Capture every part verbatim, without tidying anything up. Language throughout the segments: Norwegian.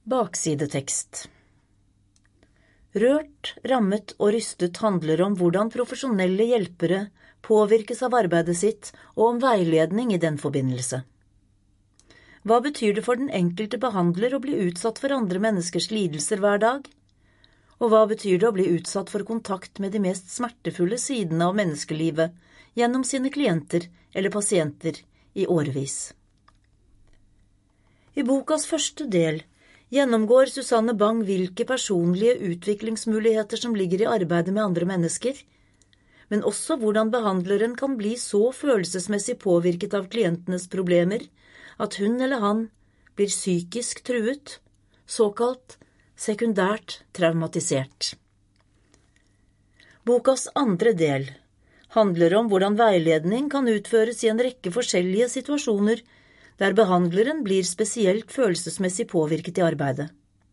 Baksidetekst. Rørt, rammet og rystet handler om hvordan profesjonelle hjelpere påvirkes av arbeidet sitt og om veiledning i den forbindelse. Hva betyr det for den enkelte behandler å bli utsatt for andre menneskers lidelser hver dag? Og hva betyr det å bli utsatt for kontakt med de mest smertefulle sidene av menneskelivet gjennom sine klienter eller pasienter i årevis? I bokas første del gjennomgår Susanne Bang hvilke personlige utviklingsmuligheter som ligger i arbeidet med andre mennesker, men også hvordan behandleren kan bli så følelsesmessig påvirket av klientenes problemer at hun eller han blir psykisk truet, såkalt sekundært traumatisert. Bokas andre del handler om hvordan veiledning kan utføres i en rekke forskjellige situasjoner der behandleren blir spesielt følelsesmessig påvirket i arbeidet.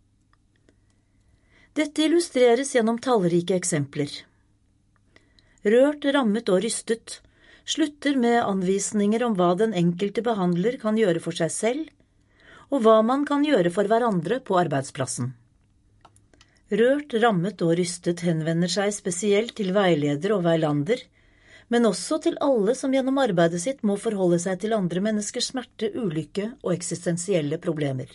Dette illustreres gjennom tallrike eksempler. Rørt, rammet og rystet slutter med anvisninger om hva den enkelte behandler kan gjøre for seg selv, og hva man kan gjøre for hverandre på arbeidsplassen. Rørt, rammet og rystet henvender seg spesielt til veileder og veilander, men også til alle som gjennom arbeidet sitt må forholde seg til andre menneskers smerte, ulykke og eksistensielle problemer.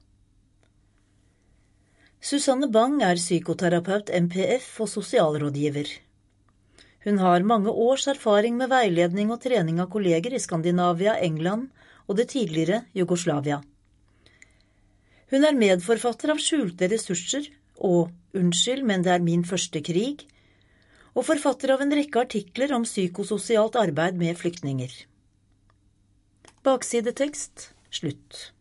Susanne Bang er psykoterapeut, M P F og sosialrådgiver. Hun har mange års erfaring med veiledning og trening av kolleger i Skandinavia, England og det tidligere Jugoslavia. Hun er medforfatter av Skjulte ressurser og Unnskyld, men det er min første krig, og forfatter av en rekke artikler om psykososialt arbeid med flyktninger. Baksidetekst, slutt.